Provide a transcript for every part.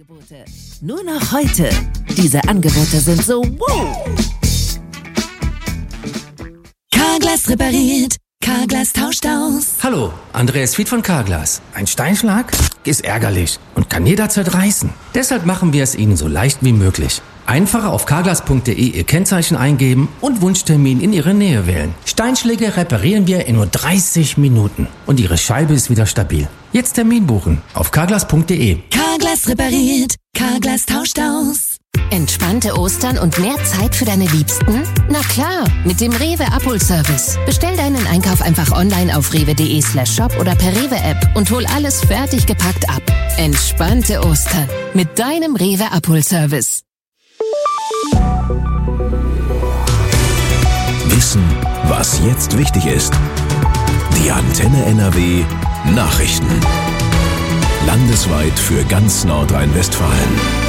Angebote. Nur noch heute. Diese Angebote sind so wow. Carglass repariert. Carglass tauscht aus. Hallo, Andreas Fied von Carglass. Ein Steinschlag ist ärgerlich und kann jederzeit reißen. Deshalb machen wir es Ihnen so leicht wie möglich. Einfach auf carglass.de Ihr Kennzeichen eingeben und Wunschtermin in Ihre Nähe wählen. Steinschläge reparieren wir in nur 30 Minuten und Ihre Scheibe ist wieder stabil. Jetzt Termin buchen auf carglass.de. Carglass repariert. Carglass tauscht aus. Entspannte Ostern und mehr Zeit für deine Liebsten? Na klar, mit dem Rewe Abholservice. Bestell deinen Einkauf einfach online auf rewe.de/shop oder per Rewe-App und hol alles fertig gepackt ab. Entspannte Ostern mit deinem Rewe Abholservice. Wissen, was jetzt wichtig ist. Die Antenne NRW Nachrichten. Landesweit für ganz Nordrhein-Westfalen.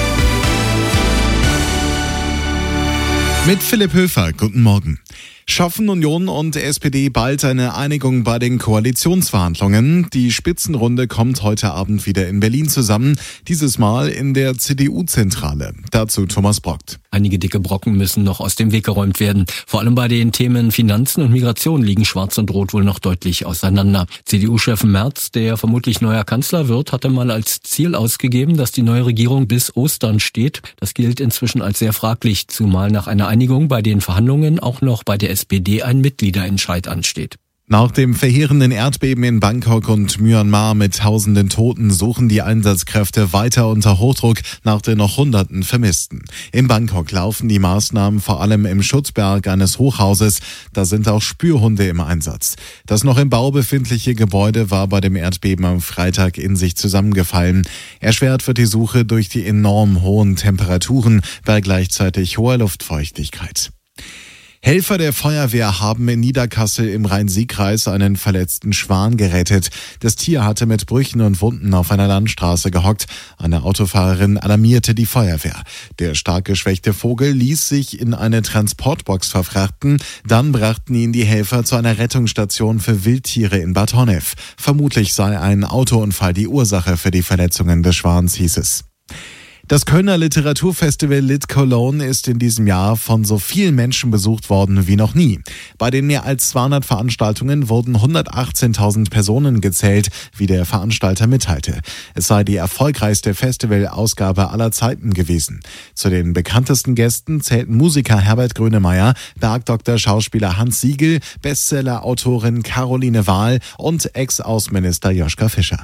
Mit Philipp Höfer, guten Morgen. Schaffen Union und SPD bald eine Einigung bei den Koalitionsverhandlungen? Die Spitzenrunde kommt heute Abend wieder in Berlin zusammen, dieses Mal in der CDU-Zentrale. Dazu Thomas Brockt. Einige dicke Brocken müssen noch aus dem Weg geräumt werden. Vor allem bei den Themen Finanzen und Migration liegen Schwarz und Rot wohl noch deutlich auseinander. CDU-Chef Merz, der vermutlich neuer Kanzler wird, hatte mal als Ziel ausgegeben, dass die neue Regierung bis Ostern steht. Das gilt inzwischen als sehr fraglich, zumal nach einer Einigung bei den Verhandlungen auch noch bei der SPD ein Mitgliederentscheid ansteht. Nach dem verheerenden Erdbeben in Bangkok und Myanmar mit tausenden Toten suchen die Einsatzkräfte weiter unter Hochdruck nach den noch Hunderten Vermissten. In Bangkok laufen die Maßnahmen vor allem im Schutzberg eines Hochhauses. Da sind auch Spürhunde im Einsatz. Das noch im Bau befindliche Gebäude war bei dem Erdbeben am Freitag in sich zusammengefallen. Erschwert wird die Suche durch die enorm hohen Temperaturen bei gleichzeitig hoher Luftfeuchtigkeit. Helfer der Feuerwehr haben in Niederkassel im Rhein-Sieg-Kreis einen verletzten Schwan gerettet. Das Tier hatte mit Brüchen und Wunden auf einer Landstraße gehockt. Eine Autofahrerin alarmierte die Feuerwehr. Der stark geschwächte Vogel ließ sich in eine Transportbox verfrachten. Dann brachten ihn die Helfer zu einer Rettungsstation für Wildtiere in Bad Honnef. Vermutlich sei ein Autounfall die Ursache für die Verletzungen des Schwans, hieß es. Das Kölner Literaturfestival Lit Cologne ist in diesem Jahr von so vielen Menschen besucht worden wie noch nie. Bei den mehr als 200 Veranstaltungen wurden 118.000 Personen gezählt, wie der Veranstalter mitteilte. Es sei die erfolgreichste Festivalausgabe aller Zeiten gewesen. Zu den bekanntesten Gästen zählten Musiker Herbert Grönemeyer, Bergdoktor Schauspieler Hans Siegel, Bestseller-Autorin Caroline Wahl und Ex-Außenminister Joschka Fischer.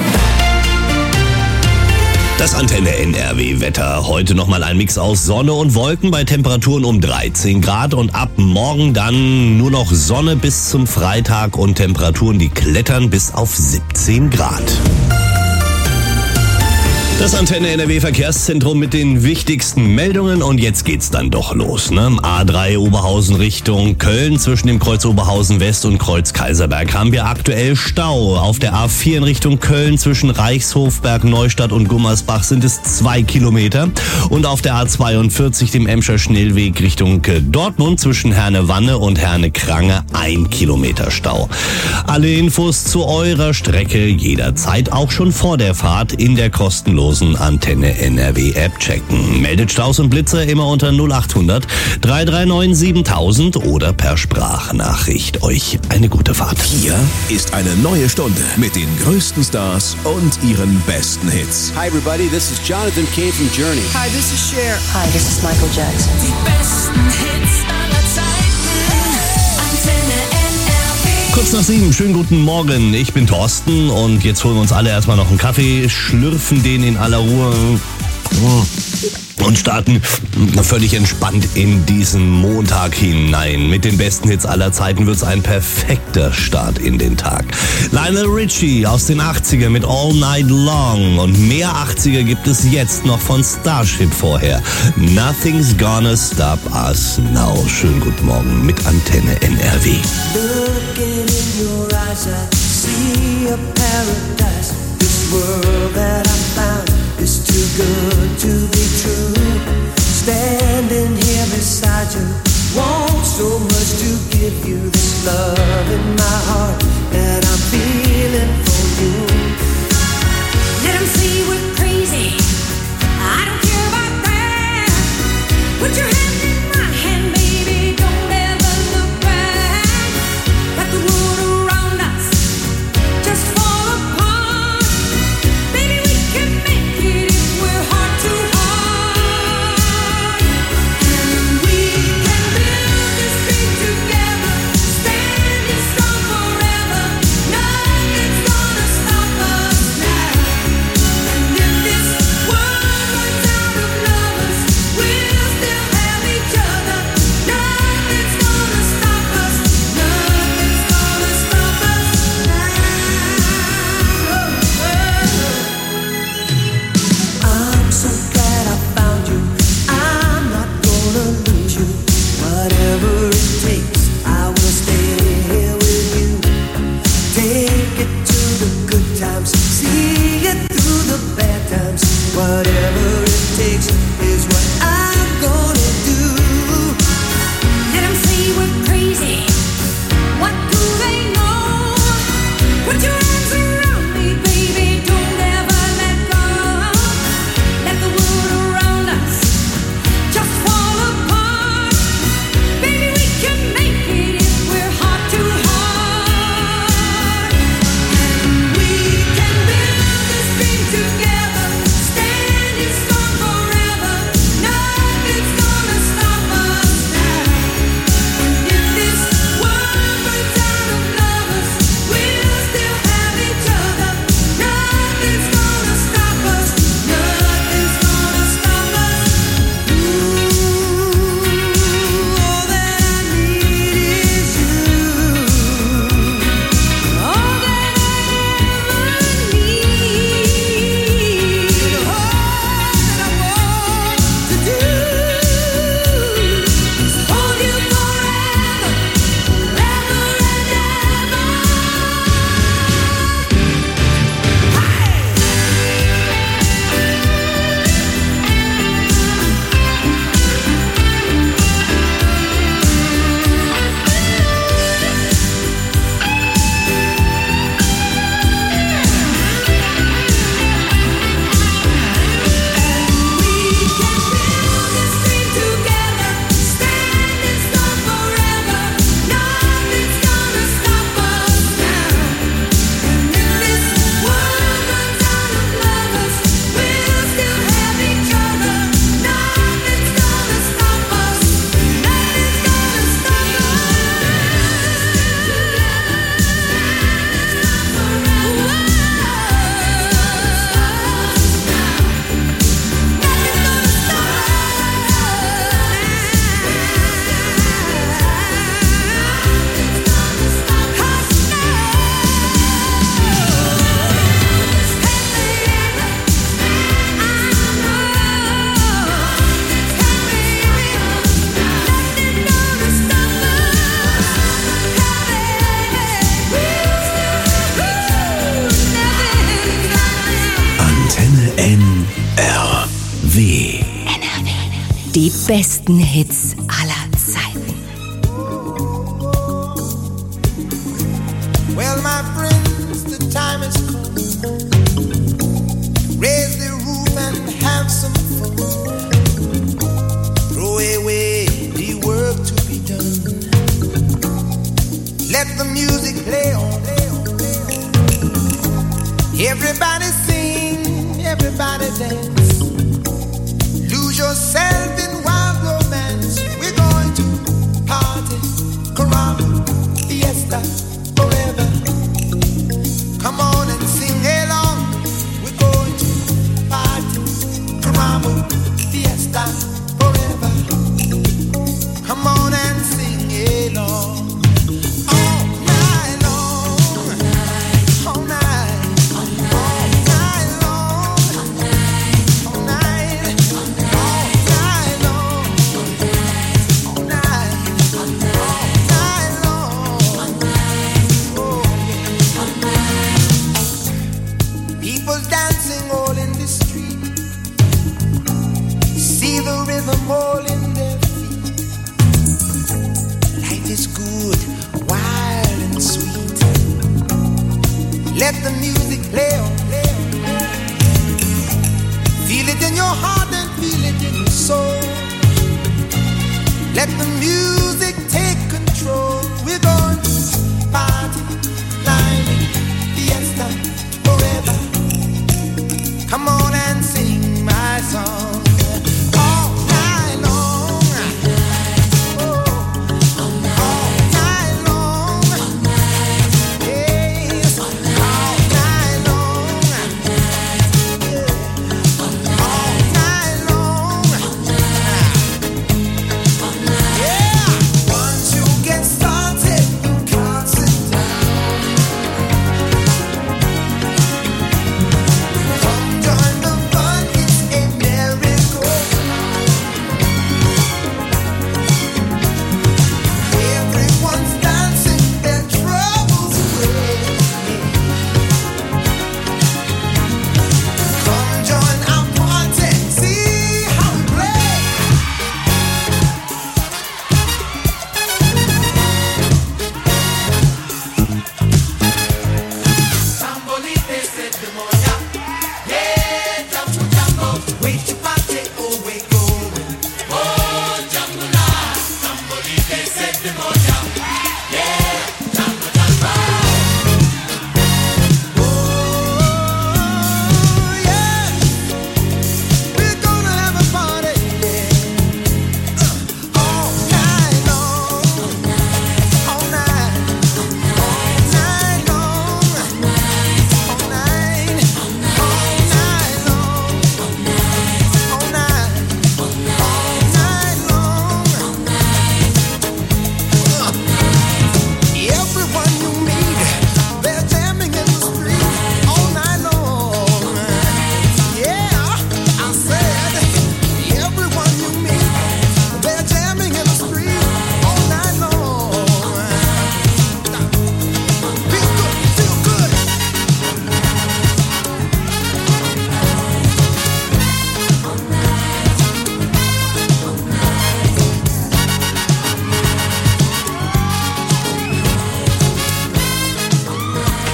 Das Antenne NRW-Wetter. Heute nochmal ein Mix aus Sonne und Wolken bei Temperaturen um 13 Grad und ab morgen dann nur noch Sonne bis zum Freitag und Temperaturen, die klettern bis auf 17 Grad. Das Antenne NRW Verkehrszentrum mit den wichtigsten Meldungen und jetzt geht's dann doch los. A3 Oberhausen Richtung Köln zwischen dem Kreuz Oberhausen West und Kreuz Kaiserberg haben wir aktuell Stau. Auf der A4 in Richtung Köln zwischen Reichshofberg, Neustadt und Gummersbach sind es 2 Kilometer. Und auf der A42 dem Emscher Schnellweg Richtung Dortmund zwischen Herne-Wanne und Herne-Krange 1 Kilometer Stau. Alle Infos zu eurer Strecke jederzeit auch schon vor der Fahrt in der kostenlosen Antenne NRW App checken. Meldet Staus und Blitzer immer unter 0800 339 7000 oder per Sprachnachricht. Euch eine gute Fahrt. Hier ist eine neue Stunde mit den größten Stars und ihren besten Hits. Hi everybody, this is Jonathan Cain from Journey. Hi, this is Cher. Hi, this is Michael Jackson. Die besten Hits aller Zeiten. Antenne NRW. Kurz nach 7, schönen guten Morgen. Ich bin Thorsten und jetzt holen wir uns alle erstmal noch einen Kaffee, schlürfen den in aller Ruhe und starten völlig entspannt in diesen Montag hinein. Mit den besten Hits aller Zeiten wird's ein perfekter Start in den Tag. Lionel Richie aus den 80er mit All Night Long und mehr 80er gibt es jetzt noch von Starship vorher. Nothing's gonna stop us now. Schönen guten Morgen mit Antenne NRW. Looking in your eyes, I see a paradise. This world that I found is too good to be true. Standing here beside you, want so much to give you this love in my heart that I'm feeling for you. Let 'em see we're crazy. it takes is what I'm gonna do. Let 'em say we're crazy. What do they know? Put your arms around me, baby. Don't ever let go. Let the world around us just fall apart. Baby, we can make it if we're heart to heart. And we can build this dream together, standing strong forever. Nothing's gonna stop us now. And if this world runs out of lovers, we'll still have each other. Nothing's gonna stop us. Nothing's gonna stop us. All that I need is you. All that I ever need. All that I want to do is hold you forever, forever and ever. We can build this dream together, standing strong forever. Nothing's gonna stop us now. And if this world runs out of lovers, we'll still have each other. Nothing's gonna stop us. Nothing's gonna stop Antenne NRW. Die besten Hits aller Zeiten. Well, my friends, the time has come. Raise the roof and have some fun. Throw away the work to be done. Let the music play on. Everybody sing, everybody dance. Lose yourself in wild romance. We're going to party, caramba, fiesta, forever. Come on and sing along. We're going to party, caramba, fiesta, forever. Come on and sing along. All night long, all night, all night long, all night, all night long, all night, all night long. Oh, yeah. People dancing all in the street. See the rhythm all in their feet. Life is good, wild and sweet. Let the music play on. Feel it in your heart and feel it in your soul. Let the music take control. We're going to party, climbing, fiesta, forever. Come on and sing my song. All night long. Oh, all night long. Yes, all night long. Yeah, all night long. Yeah, once you get started.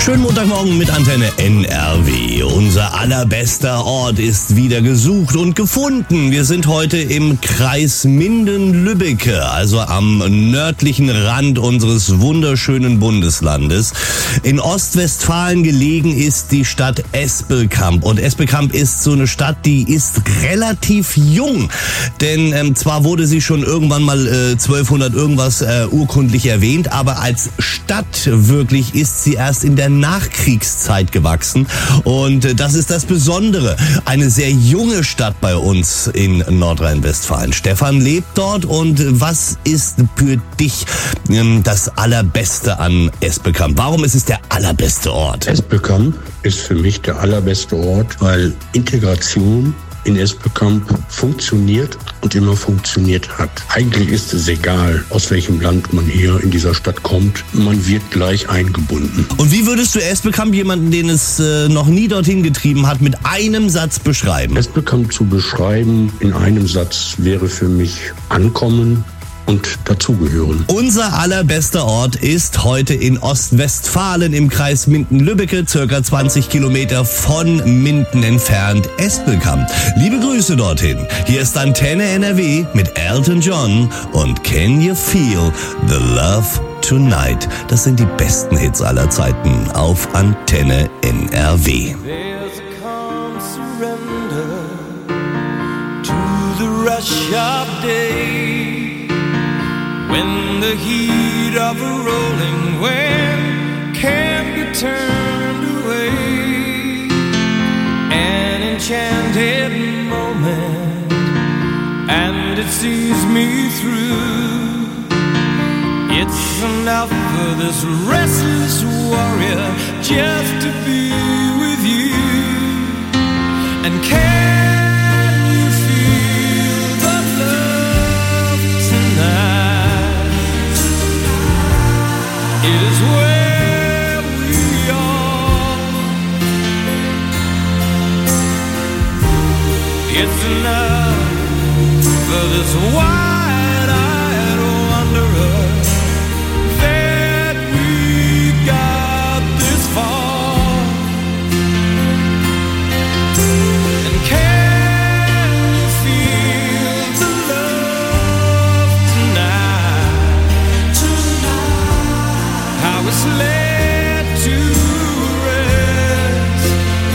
Schönen Montagmorgen mit Antenne NRW. Unser allerbester Ort ist wieder gesucht und gefunden. Wir sind heute im Kreis Minden-Lübbecke, also am nördlichen Rand unseres wunderschönen Bundeslandes. In Ostwestfalen gelegen ist die Stadt Espelkamp. Und Espelkamp ist so eine Stadt, die ist relativ jung. Denn zwar wurde sie schon irgendwann mal 1200 irgendwas urkundlich erwähnt, aber als Stadt wirklich ist sie erst in der Nachkriegszeit gewachsen. Und das ist das Besondere. Eine sehr junge Stadt bei uns in Nordrhein-Westfalen. Stefan lebt dort. Und was ist für dich das Allerbeste an Espelkamp? Warum ist es der allerbeste Ort? Espelkamp ist für mich der allerbeste Ort, weil Integration in Espelkamp funktioniert und immer funktioniert hat. Eigentlich ist es egal, aus welchem Land man hier in dieser Stadt kommt. Man wird gleich eingebunden. Und wie würdest du Espelkamp, jemanden, den es noch nie dorthin getrieben hat, mit einem Satz beschreiben? Espelkamp zu beschreiben in einem Satz wäre für mich ankommen und dazugehören. Unser allerbester Ort ist heute in Ostwestfalen im Kreis Minden-Lübbecke, circa 20 Kilometer von Minden entfernt, Espelkamp. Liebe Grüße dorthin. Hier ist Antenne NRW mit Elton John und Can You Feel the Love Tonight? Das sind die besten Hits aller Zeiten auf Antenne NRW. There's a calm surrender to the rush of day. When the heat of a rolling wave can't be turned away, an enchanted moment, and it sees me through. It's enough for this restless warrior just to be with you. And can you feel the love tonight? It is where we are. It's enough for this wide-eyed wanderer that we got this far. And can you feel the love tonight? How it's led to rest.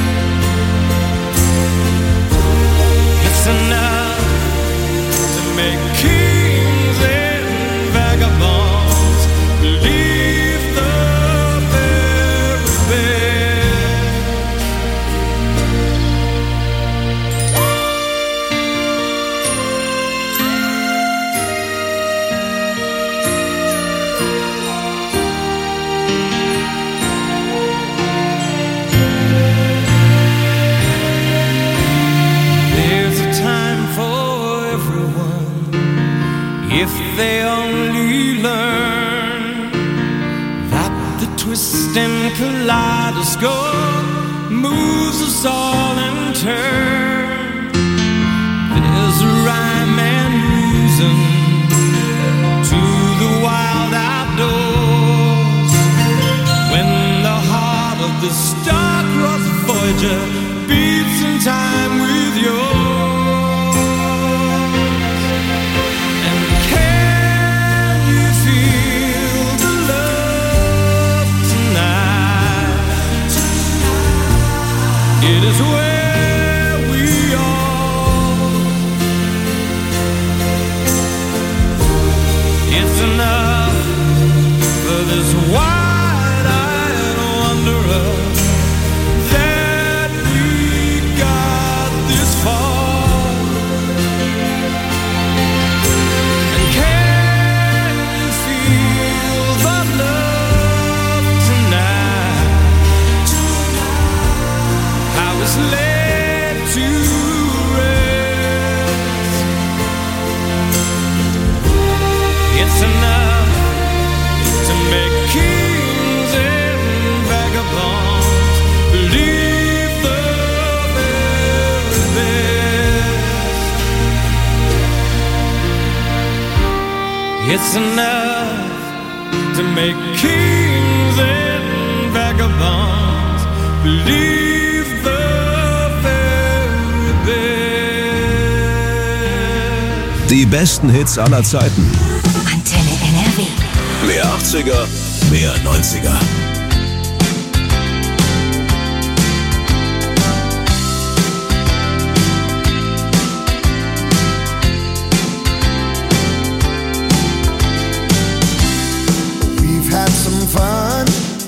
It's enough to make kings and vagabonds believe the very best. There's a time for everyone if they only learn that the twisting kaleidoscope moves us all in turn. There's a rhyme and reason to the wild outdoors when the heart of the star-crossed Voyager beats in time with yours. And can you feel the love tonight? It is where we are. It's enough for this wide-eyed wanderer that we got this far. And can you feel the love tonight? How it's led to rest. It's enough to make kings and vagabonds believe the very best. It's enough to make kings and vagabonds bonds. Believe the very best. Die besten Hits aller Zeiten. Antenne NRW. Mehr 80er, mehr 90er. We've had some fun.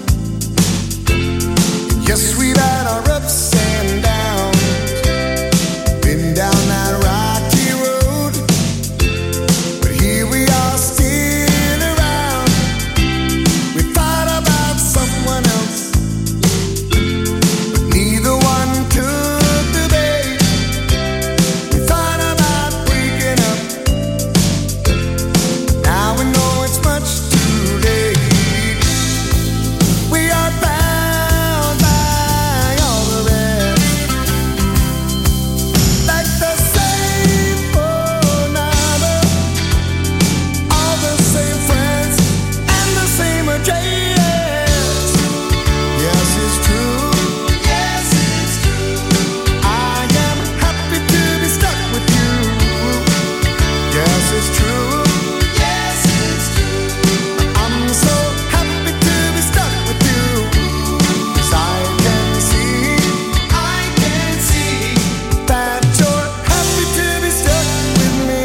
Yes, we've had our ups and downs. Been down that rocky road, but here we are still around. We thought about someone else, but neither one took the bait. We thought about breaking up. Now we know it's much too late. We are bound by all the rest, like the same phone number, all the same friends, and the same address. Yes, it's true. Yes, it's true. I am happy to be stuck with you. Yes, it's true. Yes, it's true. I'm so happy to be stuck with you. 'Cause I can see that you're happy to be stuck with me.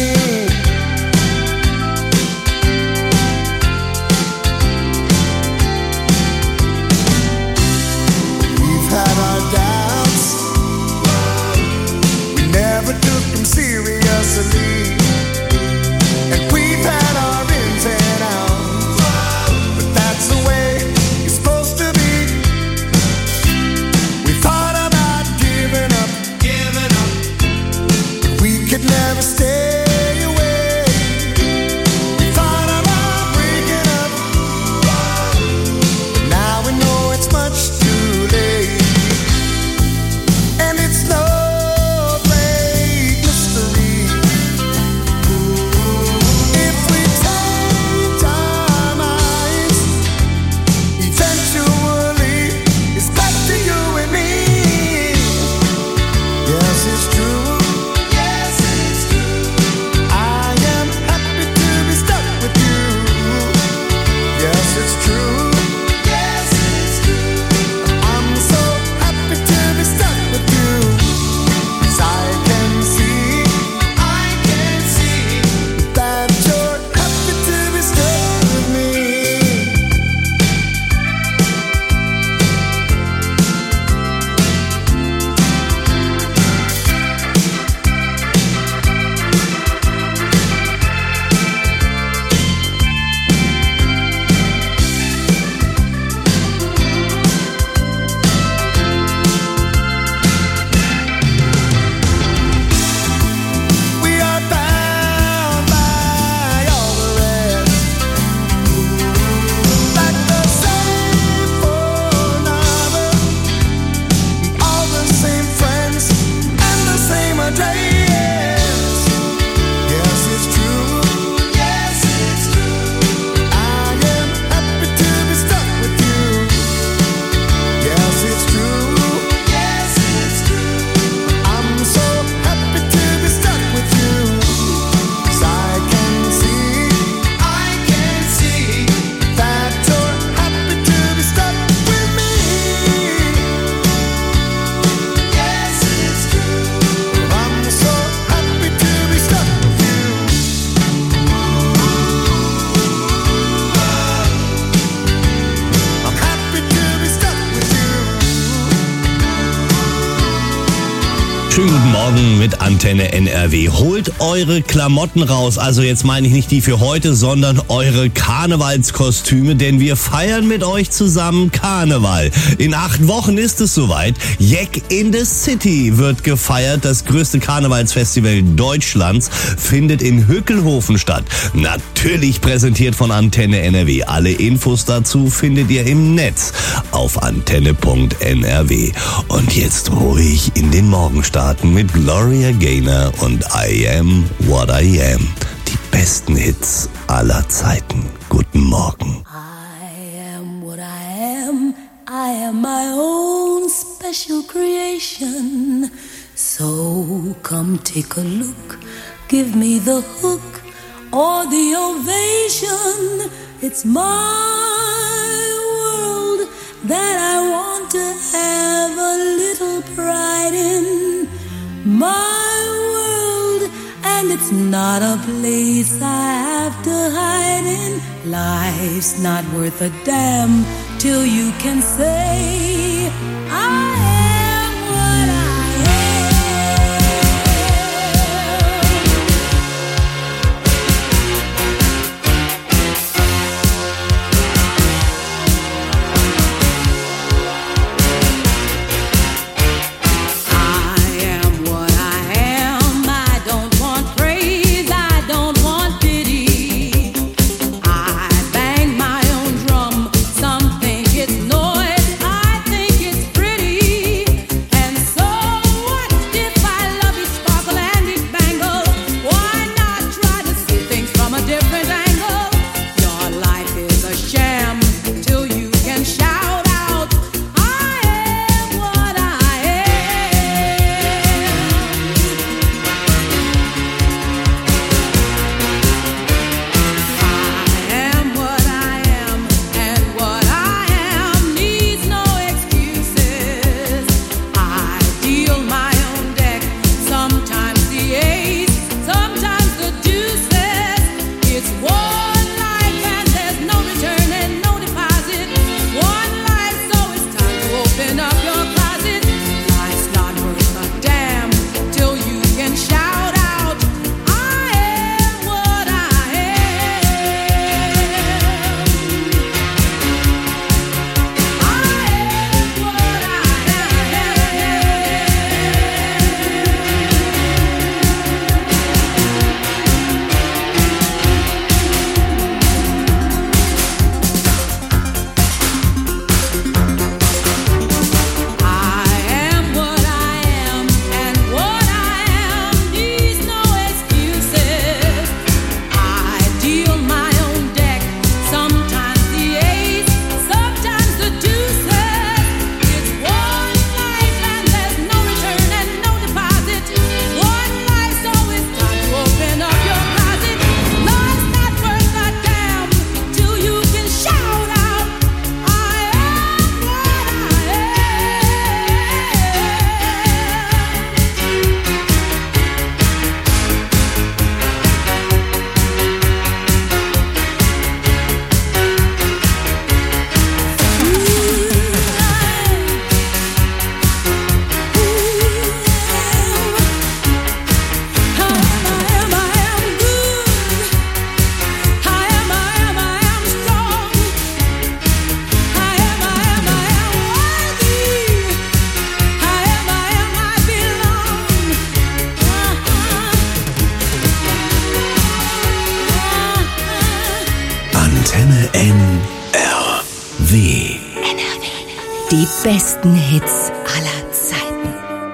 We've had our doubts, we never took them seriously. And we've had our ins and outs, but that's the way it's supposed to be. We thought about giving up, but we could never stay away. We thought about breaking up, but now we know it's much too late. And it's no great mystery. If we change our minds, eventually it's back to you and me. Yes, it's true. Yes, it's true. I am happy to be stuck with you. Yes, it's true. Yes, it's true. I'm so happy to be stuck with you. 'Cause I can see that you're happy to be stuck with me. We are bound by all the rest, like the same phone number, all the same friends, and the same address. Yes, it's true. Yes, it's true. I am happy to be stuck with you. Yes, it's true. Yes, it's true. I'm so happy to be stuck with you. 'Cause I can see that you're happy to be stuck with me. Yes, it's true. I'm so happy to be stuck with you. I'm happy to be stuck with you. Schönen guten Morgen mit Antenne NRW. Holt eure Klamotten raus. Also jetzt meine ich nicht die für heute, sondern eure Karnevalskostüme, denn wir feiern mit euch zusammen Karneval. In 8 Wochen ist es soweit. Jack in the City wird gefeiert. Das größte Karnevalsfestival Deutschlands findet in Hückelhofen statt. Natürlich präsentiert von Antenne NRW. Alle Infos dazu findet ihr im Netz auf antenne.nrw. Und jetzt ruhig in den Morgen starten mit Gloria Gaynor und I Am What I Am. Die besten Hits aller Zeiten. Guten Morgen. I am what I am, I am my own special creation. So come take a look, give me the hook or the ovation. It's my world that I want to have a little pride in. My world, and it's not a place I have to hide in. Life's not worth a damn till you can say I am what I Die besten Hits aller Zeiten.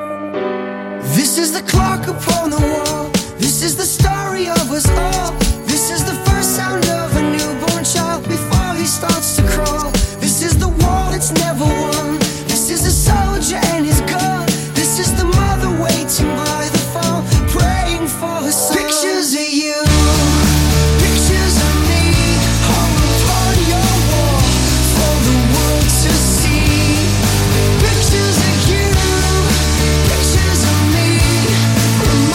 This is the clock upon the wall. This is the story of us all. This is the first sound of a newborn child before he starts to crawl. This is the war that's never won. This is a soldier and his gun. This is the mother waiting by the phone, praying for her son. Pictures of you, pictures of me, hung upon your wall for the world to see. Pictures of you, pictures of me,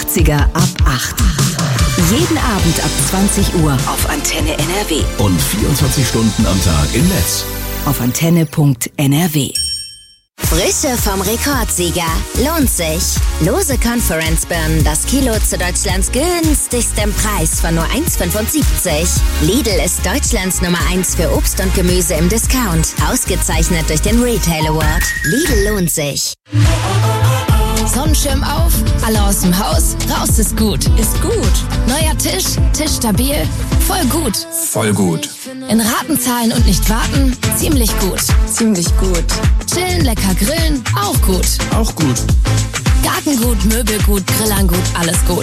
80er ab 8. Jeden Abend ab 20 Uhr auf Antenne NRW. Und 24 Stunden am Tag im Netz. Auf antenne.nrw. Frische vom Rekordsieger. Lohnt sich. Lose Conference-Birnen, das Kilo zu Deutschlands günstigstem Preis von nur 1,75. Lidl ist Deutschlands Nummer 1 für Obst und Gemüse im Discount. Ausgezeichnet durch den Retail Award. Lidl lohnt sich. Sonnenschirm auf, alle aus dem Haus, raus ist gut. Ist gut. Neuer Tisch, Tisch stabil, voll gut. Voll gut. In Raten zahlen und nicht warten, ziemlich gut. Ziemlich gut. Chillen, lecker grillen, auch gut. Auch gut. Gartengut, Möbelgut, Grillangut, alles gut.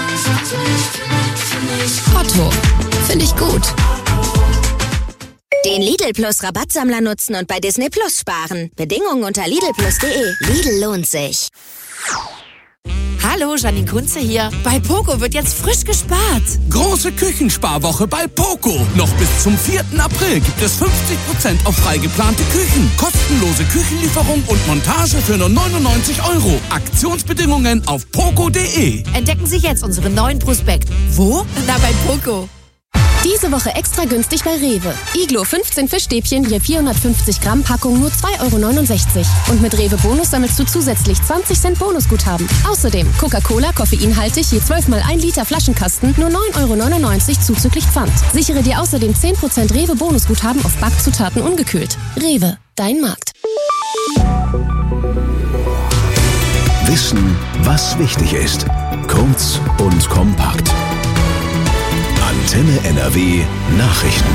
Otto, finde ich gut. Den Lidl Plus Rabattsammler nutzen und bei Disney Plus sparen. Bedingungen unter lidlplus.de. Lidl lohnt sich. Hallo, Janine Kunze hier. Bei Poco wird jetzt frisch gespart. Große Küchensparwoche bei Poco. Noch bis zum 4. April gibt es 50% auf frei geplante Küchen. Kostenlose Küchenlieferung und Montage für nur 99 €. Aktionsbedingungen auf poco.de. Entdecken Sie jetzt unseren neuen Prospekt. Wo? Na, bei Poco. Diese Woche extra günstig bei Rewe. Iglo 15 Fischstäbchen je 450 Gramm Packung nur 2,69 €. Und mit Rewe Bonus sammelst du zusätzlich 20 Cent Bonusguthaben. Außerdem Coca-Cola koffeinhaltig je 12 mal 1 Liter Flaschenkasten nur 9,99 € zuzüglich Pfand. Sichere dir außerdem 10% Rewe Bonusguthaben auf Backzutaten ungekühlt. Rewe, dein Markt. Wissen, was wichtig ist. Kurz und kompakt. Antenne NRW Nachrichten.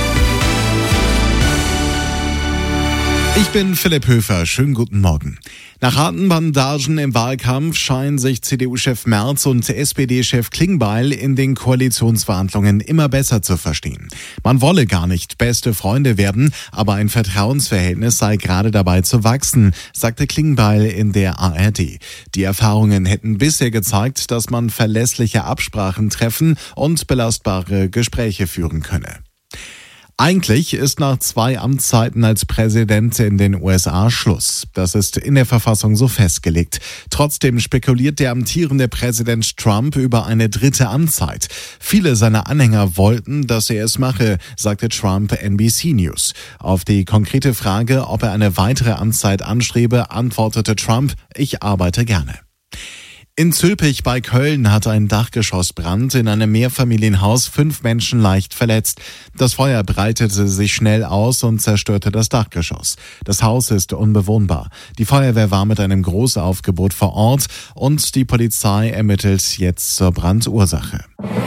Ich bin Philipp Höfer. Schönen guten Morgen. Nach harten Bandagen im Wahlkampf scheinen sich CDU-Chef Merz und SPD-Chef Klingbeil in den Koalitionsverhandlungen immer besser zu verstehen. Man wolle gar nicht beste Freunde werden, aber ein Vertrauensverhältnis sei gerade dabei zu wachsen, sagte Klingbeil in der ARD. Die Erfahrungen hätten bisher gezeigt, dass man verlässliche Absprachen treffen und belastbare Gespräche führen könne. Eigentlich ist nach 2 Amtszeiten als Präsident in den USA Schluss. Das ist in der Verfassung so festgelegt. Trotzdem spekuliert der amtierende Präsident Trump über eine 3. Amtszeit. Viele seiner Anhänger wollten, dass er es mache, sagte Trump NBC News. Auf die konkrete Frage, ob er eine weitere Amtszeit anstrebe, antwortete Trump: Ich arbeite gerne. In Zülpich bei Köln hat ein Dachgeschossbrand in einem Mehrfamilienhaus 5 Menschen leicht verletzt. Das Feuer breitete sich schnell aus und zerstörte das Dachgeschoss. Das Haus ist unbewohnbar. Die Feuerwehr war mit einem Großaufgebot vor Ort und die Polizei ermittelt jetzt zur Brandursache.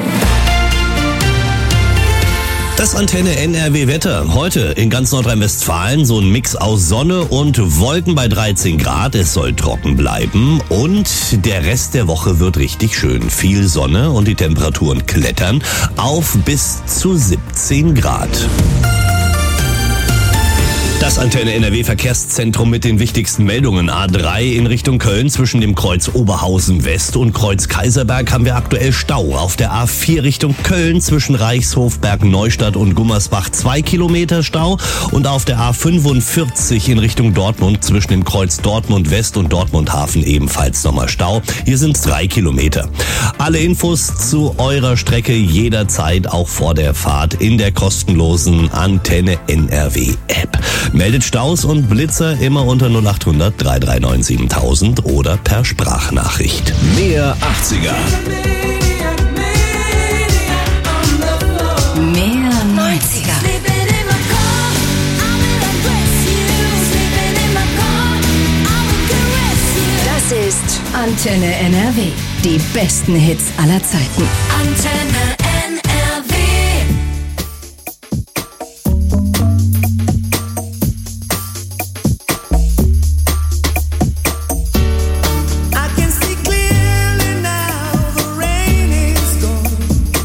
Das Antenne NRW Wetter. Heute in ganz Nordrhein-Westfalen so ein Mix aus Sonne und Wolken bei 13 Grad. Es soll trocken bleiben und der Rest der Woche wird richtig schön. Viel Sonne und die Temperaturen klettern auf bis zu 17 Grad. Das Antenne NRW Verkehrszentrum mit den wichtigsten Meldungen. A3 in Richtung Köln zwischen dem Kreuz Oberhausen West und Kreuz Kaiserberg haben wir aktuell Stau. Auf der A4 Richtung Köln zwischen Reichshof, Bergneustadt und Gummersbach 2 Kilometer Stau. Und auf der A45 in Richtung Dortmund zwischen dem Kreuz Dortmund West und Dortmund Hafen ebenfalls nochmal Stau. Hier sind es 3 Kilometer. Alle Infos zu eurer Strecke jederzeit auch vor der Fahrt in der kostenlosen Antenne NRW App. Meldet Staus und Blitzer immer unter 0800 339 7000 oder per Sprachnachricht. Mehr 80er. Mehr 90er. Das ist Antenne NRW. Die besten Hits aller Zeiten. Antenne NRW. I can see clearly now the rain is gone.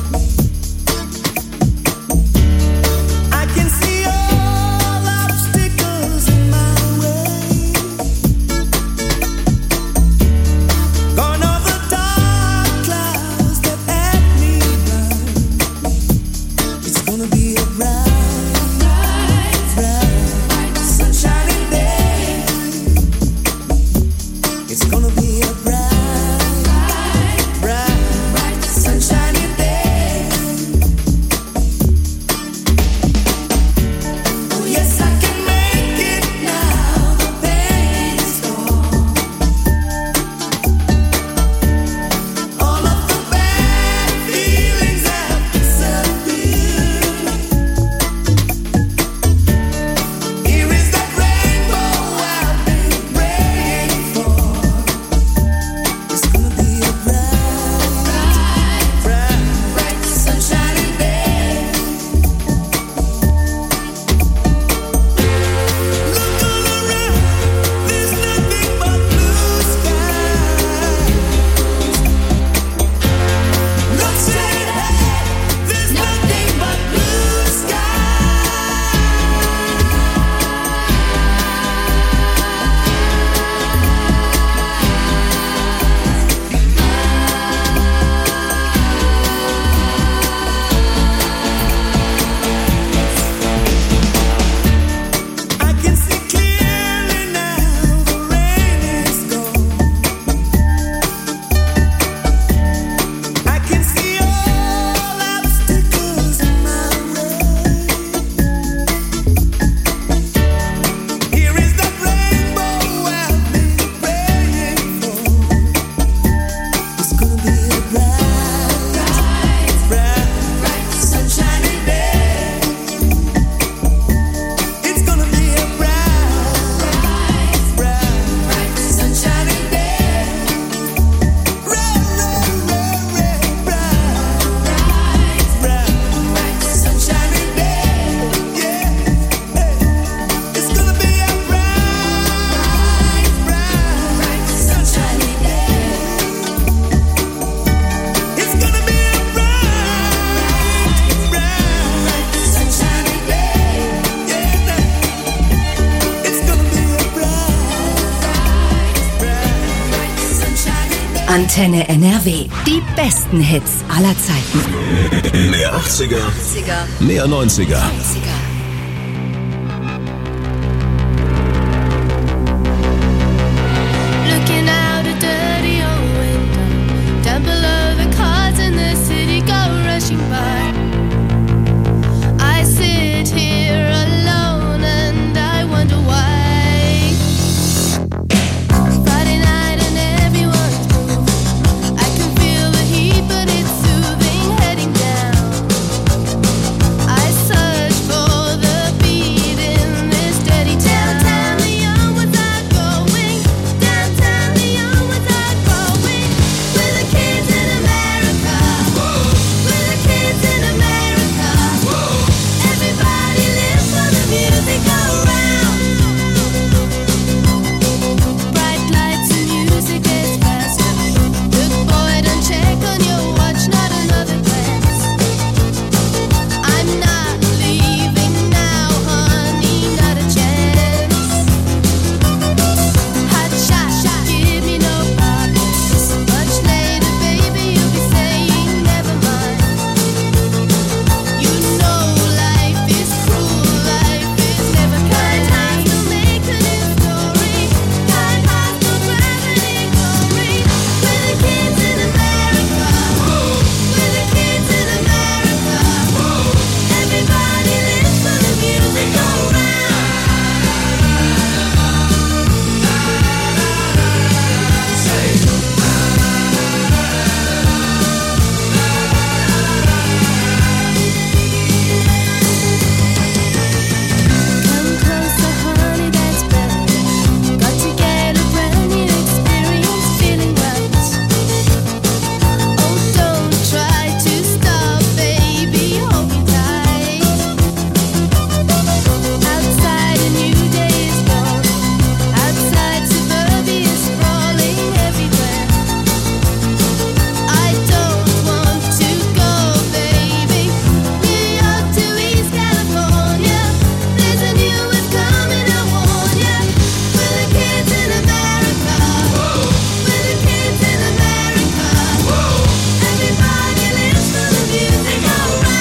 I can see all obstacles in my way. Gone are the dark clouds that had me blind. Antenne NRW. Die besten Hits aller Zeiten. Mehr 80er, mehr 90er. Looking out a dirty old window, down below the cars in the city go rushing by. I sit here alone and I wonder why. Friday night and everyone's moving. I can feel the heat, but it's soothing, heading down. I search for the beat in this dirty town. Downtown, the young ones are going. Downtown, the young ones are growing. We're the kids in America. We're the kids in America. Everybody lives for the music around. Bright lights and music gets faster. Look, boy, don't check on your watch, not another glance. I'm not leaving now, honey, not a chance. Hot shot, give me no problems. Much later, baby, you'll be saying never mind. You know life is cruel, life is never kind. Time to make a new story. Kind heart, no gravity glory. We're the kids in America. We're the kids in America. Everybody lives for the music around. Come closer, honey, that's better. Got to get a brand new experience, feeling right. Oh, don't try to stop, baby, hold me tight. Outside a new day is born. Outside suburbia is sprawling everywhere. I don't want to go, baby. New York to East California. There's a new one coming, I warn ya. We're the kids in America. We're the kids in America. Everybody lives for the music around.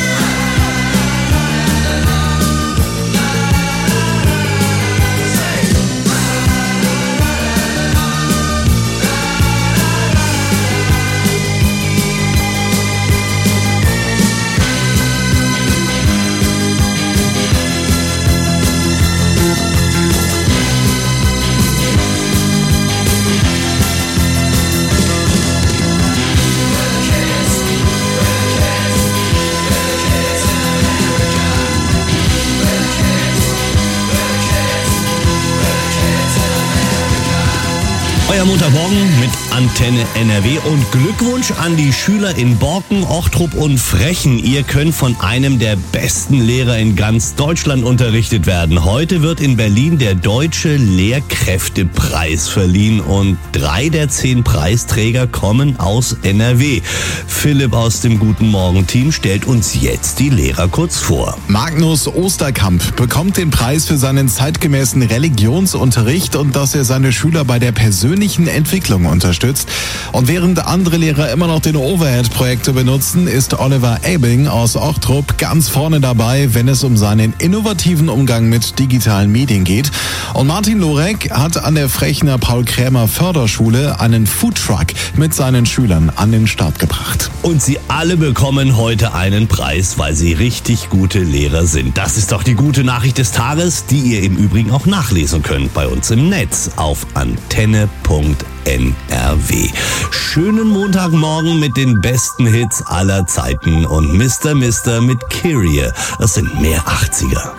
Euer Montagmorgen mit Antenne NRW und Glückwunsch an die Schüler in Borken, Ochtrup und Frechen. Ihr könnt von einem der besten Lehrer in ganz Deutschland unterrichtet werden. Heute wird in Berlin der Deutsche Lehrkräftepreis verliehen und 3 der 10 Preisträger kommen aus NRW. Philipp aus dem Guten Morgen-Team stellt uns jetzt die Lehrer kurz vor. Magnus Osterkamp bekommt den Preis für seinen zeitgemäßen Religionsunterricht und dass er seine Schüler bei der persönlichen Entwicklung unterstützt. Und während andere Lehrer immer noch den Overhead-Projektor benutzen, ist Oliver Abing aus Ochtrup ganz vorne dabei, wenn es um seinen innovativen Umgang mit digitalen Medien geht. Und Martin Lorek hat an der Frechener Paul-Krämer-Förderschule einen Foodtruck mit seinen Schülern an den Start gebracht. Und sie alle bekommen heute einen Preis, weil sie richtig gute Lehrer sind. Das ist doch die gute Nachricht des Tages, die ihr im Übrigen auch nachlesen könnt bei uns im Netz auf antenne.nrw. Schönen Montagmorgen mit den besten Hits aller Zeiten und Mr. mit Kyrie. Das sind mehr 80er.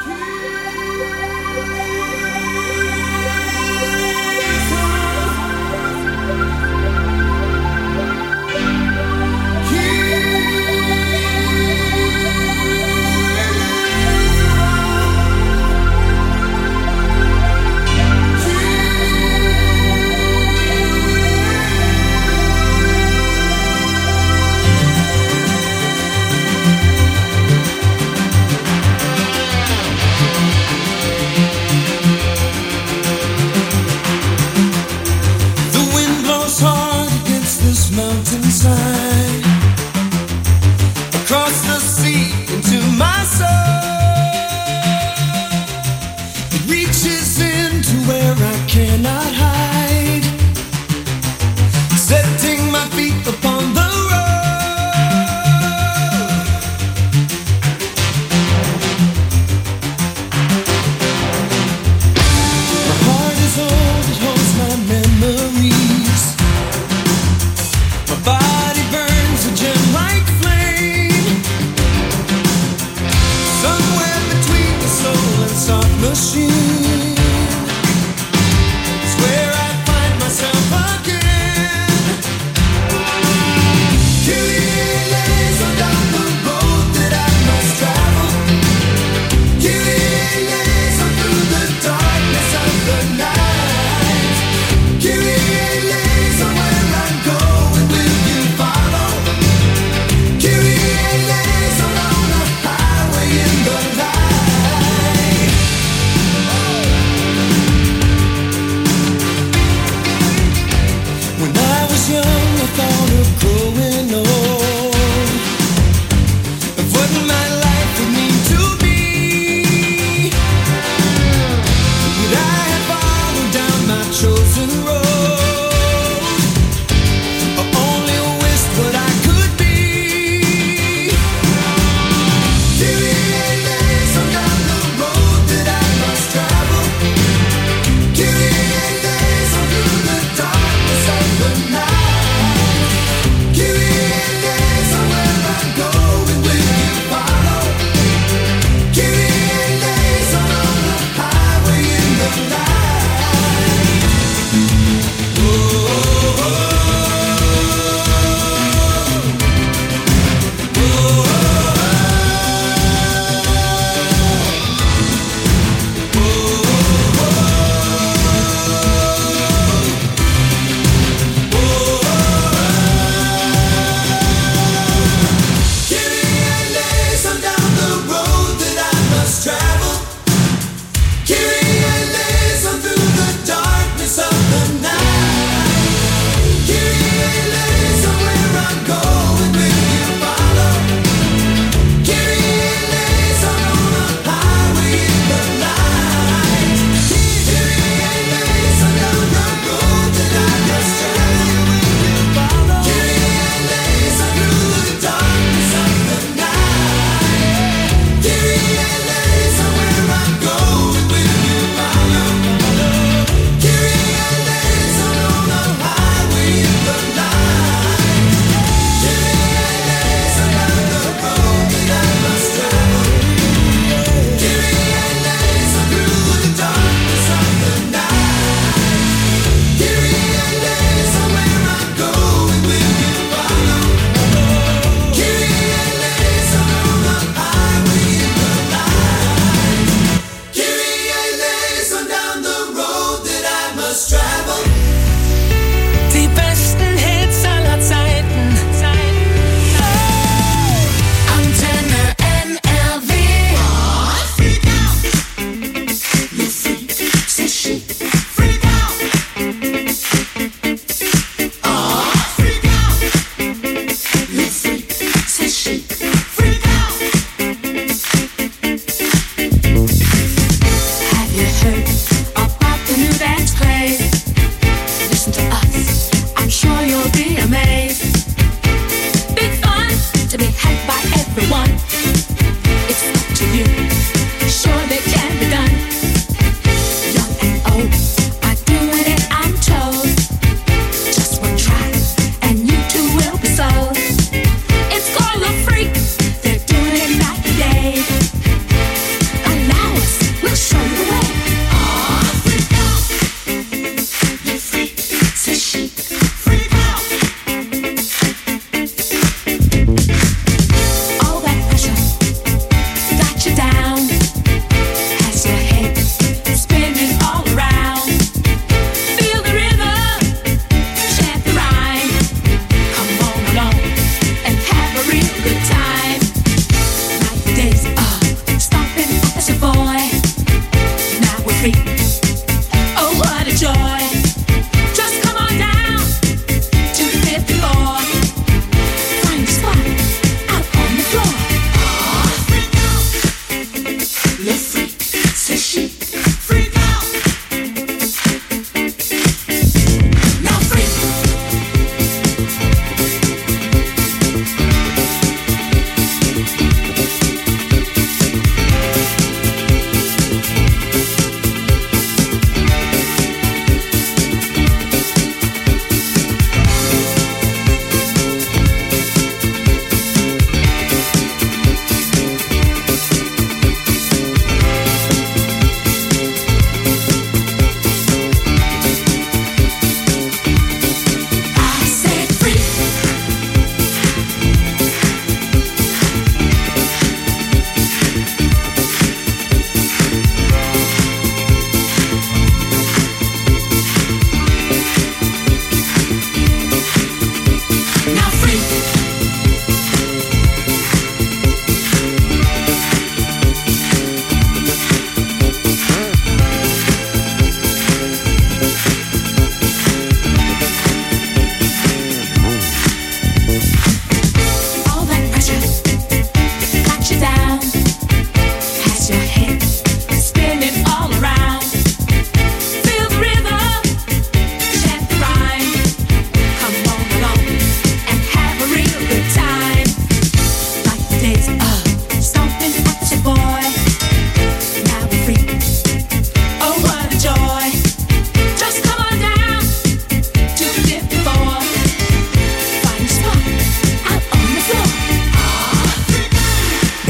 cannot hide. Setting my feet upon the machine.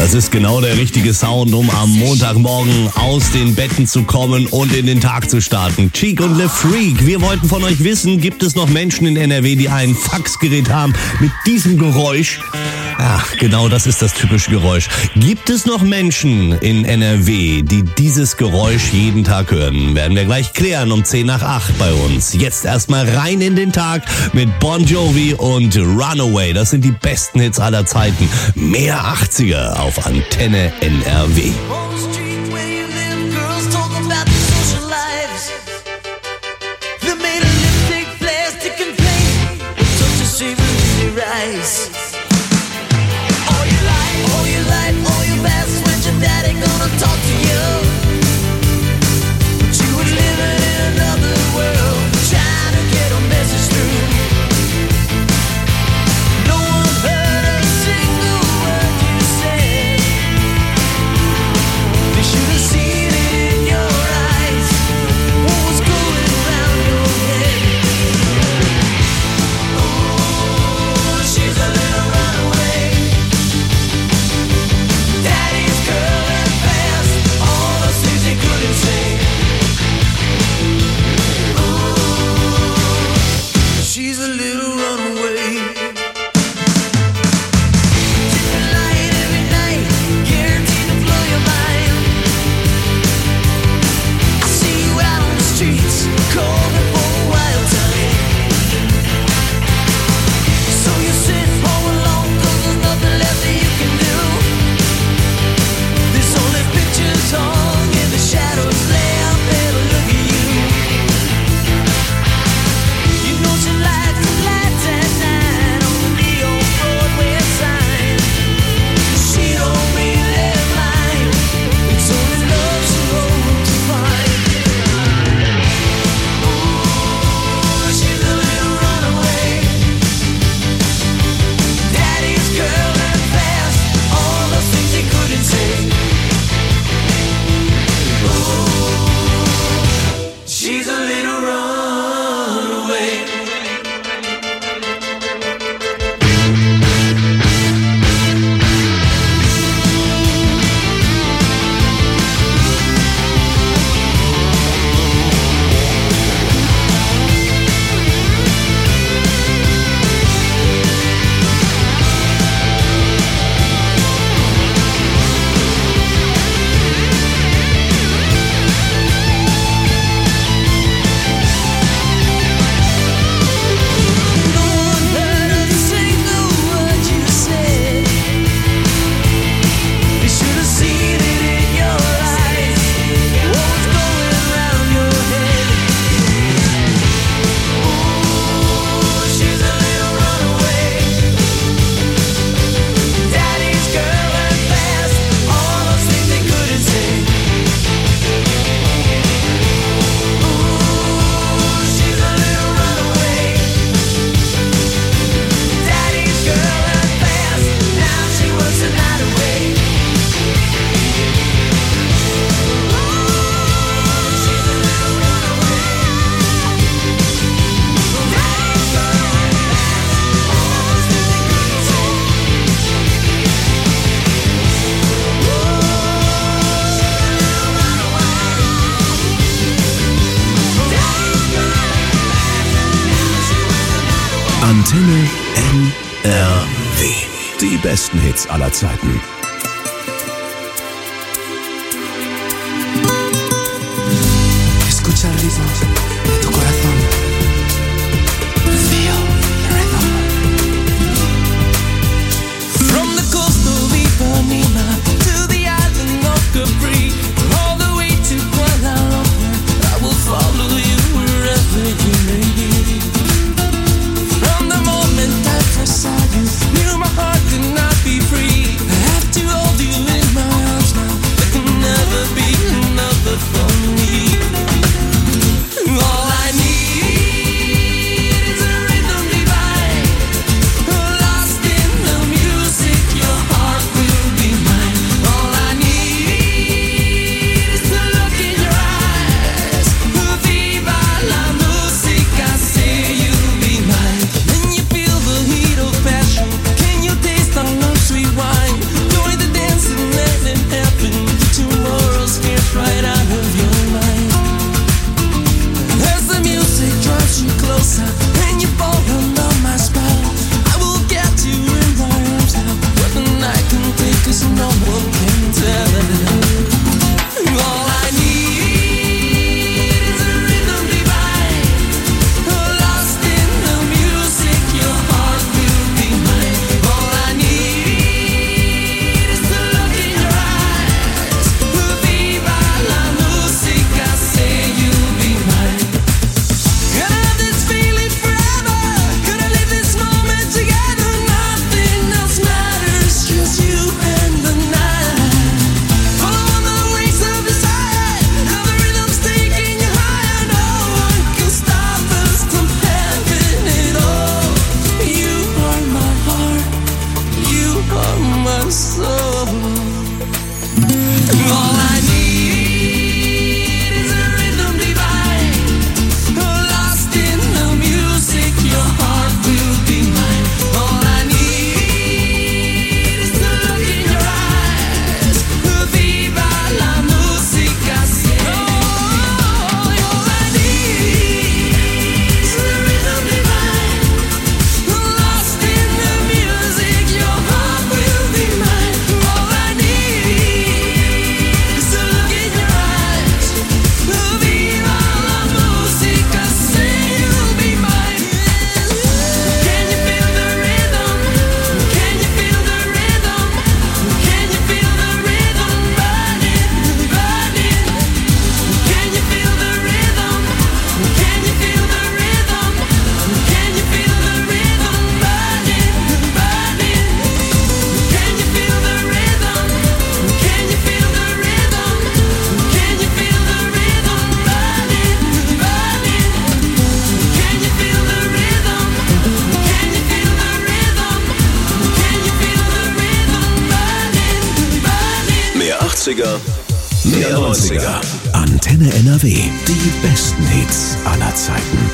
Das ist genau der richtige Sound, um am Montagmorgen aus den Betten zu kommen und in den Tag zu starten. Cheek und Le Freak, wir wollten von euch wissen, gibt es noch Menschen in NRW, die ein Faxgerät haben mit diesem Geräusch? Ja, genau das ist das typische Geräusch. Gibt es noch Menschen in NRW, die dieses Geräusch jeden Tag hören? Werden wir gleich klären um 10 nach 8 bei uns. Jetzt erstmal rein in den Tag mit Bon Jovi und Runaway. Das sind die besten Hits aller Zeiten. Mehr 80er auf Antenne NRW. Antenne NRW. Die besten Hits aller Zeiten. Escucha el ritmo de tu corazón. Feel the rhythm. From the coast of Ipanema to the island of Capri, all the way to Kuala Lumpur, I will follow you wherever you may be. From the moment I first saw you, knew my heart could not be free. I have to 80er, mehr 90er. Antenne NRW. Die besten Hits aller Zeiten.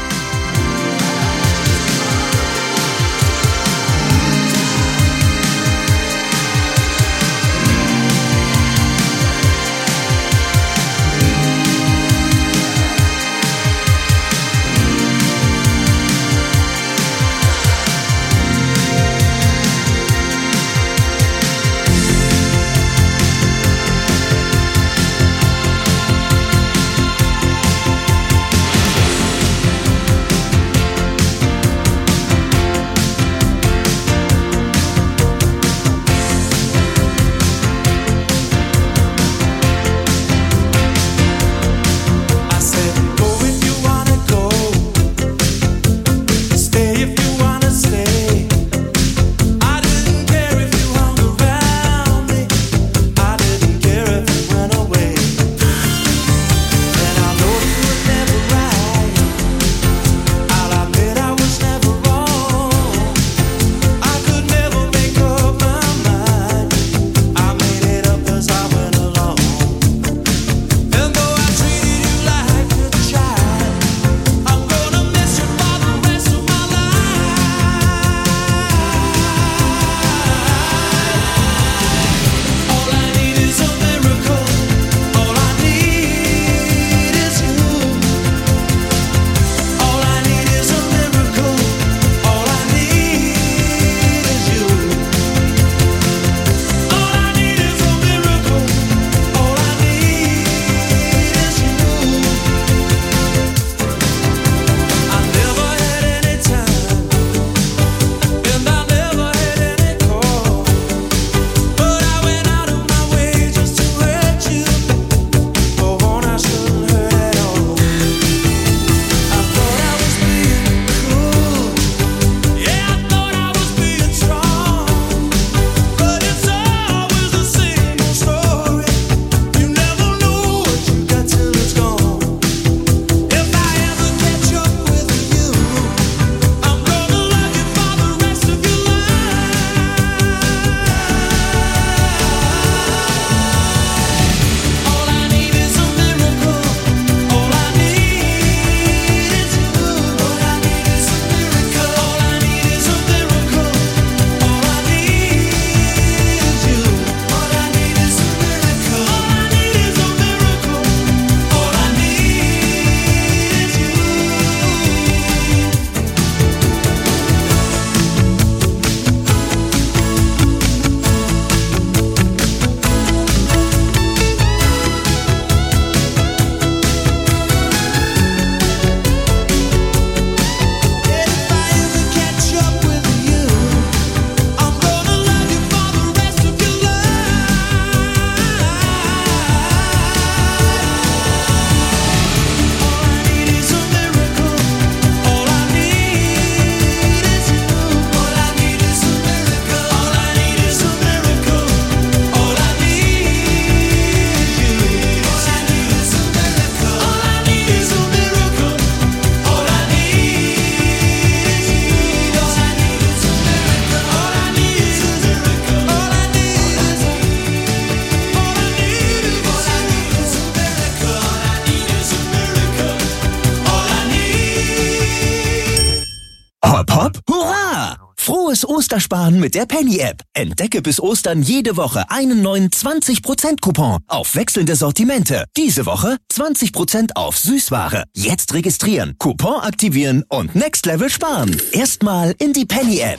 Frohes Ostersparen mit der Penny-App. Entdecke bis Ostern jede Woche einen neuen 20%-Coupon auf wechselnde Sortimente. Diese Woche 20% auf Süßware. Jetzt registrieren, Coupon aktivieren und Next Level sparen. Erstmal in die Penny-App.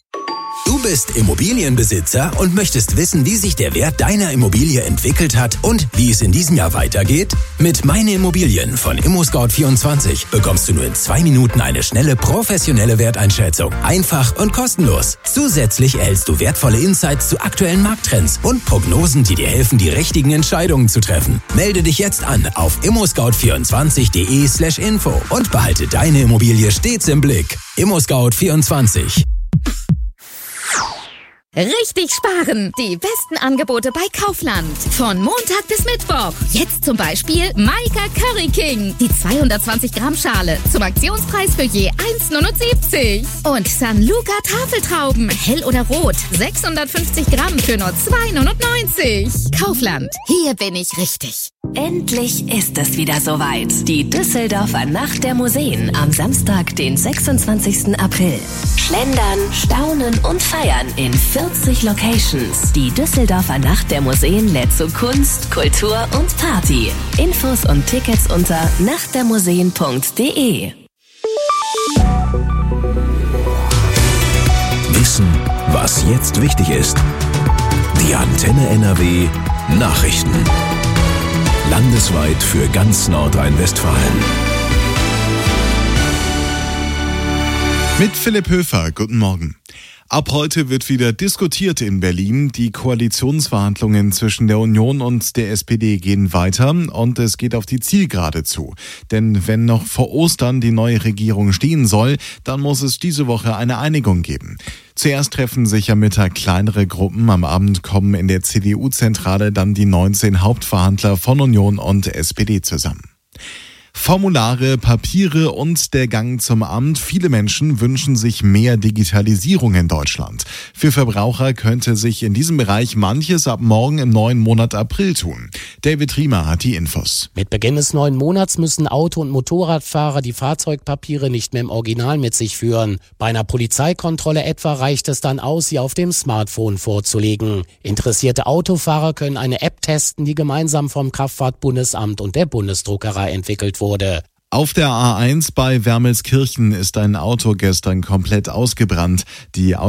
Du bist Immobilienbesitzer und möchtest wissen, wie sich der Wert deiner Immobilie entwickelt hat und wie es in diesem Jahr weitergeht? Mit Meine Immobilien von ImmoScout24 bekommst du nur in 2 Minuten eine schnelle, professionelle Werteinschätzung. Einfach und kostenlos. Zusätzlich erhältst du wertvolle Insights zu aktuellen Markttrends und Prognosen, die dir helfen, die richtigen Entscheidungen zu treffen. Melde dich jetzt an auf immoscout24.de/info und behalte deine Immobilie stets im Blick. ImmoScout24. Richtig sparen. Die besten Angebote bei Kaufland. Von Montag bis Mittwoch. Jetzt zum Beispiel Maika Curry King. Die 220 Gramm Schale zum Aktionspreis für je 1,79. Und San Luca Tafeltrauben. Hell oder rot. 650 Gramm für nur 2,99. Kaufland. Hier bin ich richtig. Endlich ist es wieder soweit. Die Düsseldorfer Nacht der Museen am Samstag, den 26. April. Schlendern, staunen und feiern in 40 Locations. Die Düsseldorfer Nacht der Museen lädt zu Kunst, Kultur und Party. Infos und Tickets unter nachtdermuseen.de. Wissen, was jetzt wichtig ist. Die Antenne NRW Nachrichten. Landesweit für ganz Nordrhein-Westfalen. Mit Philipp Höfer, guten Morgen. Ab heute wird wieder diskutiert in Berlin. Die Koalitionsverhandlungen zwischen der Union und der SPD gehen weiter und es geht auf die Zielgerade zu. Denn wenn noch vor Ostern die neue Regierung stehen soll, dann muss es diese Woche eine Einigung geben. Zuerst treffen sich am Mittag kleinere Gruppen. Am Abend kommen in der CDU-Zentrale dann die 19 Hauptverhandler von Union und SPD zusammen. Formulare, Papiere und der Gang zum Amt. Viele Menschen wünschen sich mehr Digitalisierung in Deutschland. Für Verbraucher könnte sich in diesem Bereich manches ab morgen im neuen Monat April tun. David Riemer hat die Infos. Mit Beginn des neuen Monats müssen Auto- und Motorradfahrer die Fahrzeugpapiere nicht mehr im Original mit sich führen. Bei einer Polizeikontrolle etwa reicht es dann aus, sie auf dem Smartphone vorzulegen. Interessierte Autofahrer können eine App testen, die gemeinsam vom Kraftfahrtbundesamt und der Bundesdruckerei entwickelt wurde. Auf der A1 bei Wermelskirchen ist ein Auto gestern komplett ausgebrannt. Die